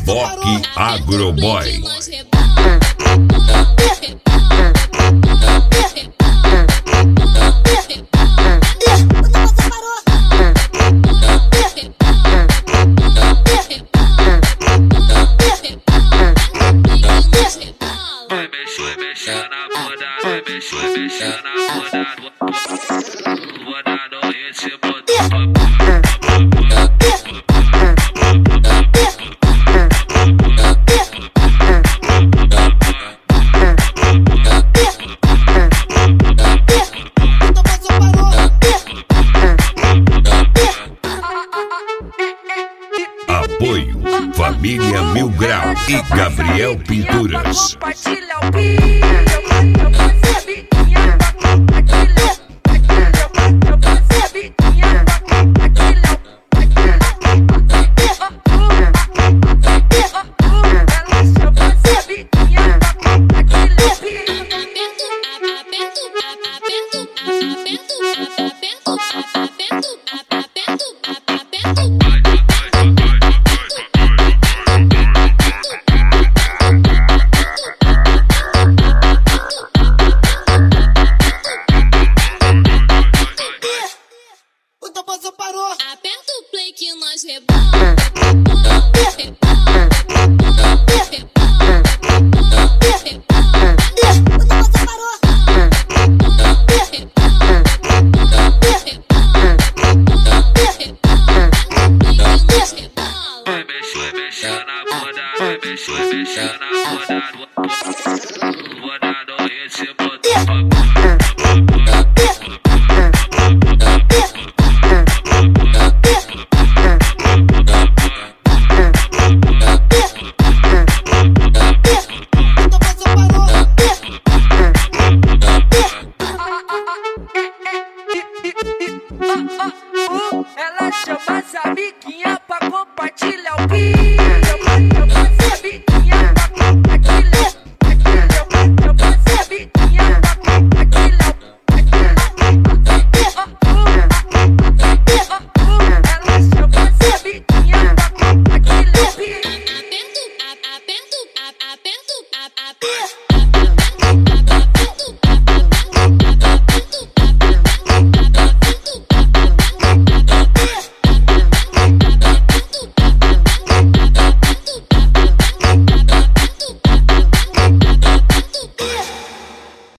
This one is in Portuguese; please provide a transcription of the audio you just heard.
Boque Agroboy. Vai mexer na bunda, vai mexer na bunda. Vou dar no ritmo do Apoio Família Mil Grau e Gabriel Pinturas. Aperta o play que nós rebola. vai mexer na bunda, vai mexer na bunda. Vou dar no ritmo do Oh, oh.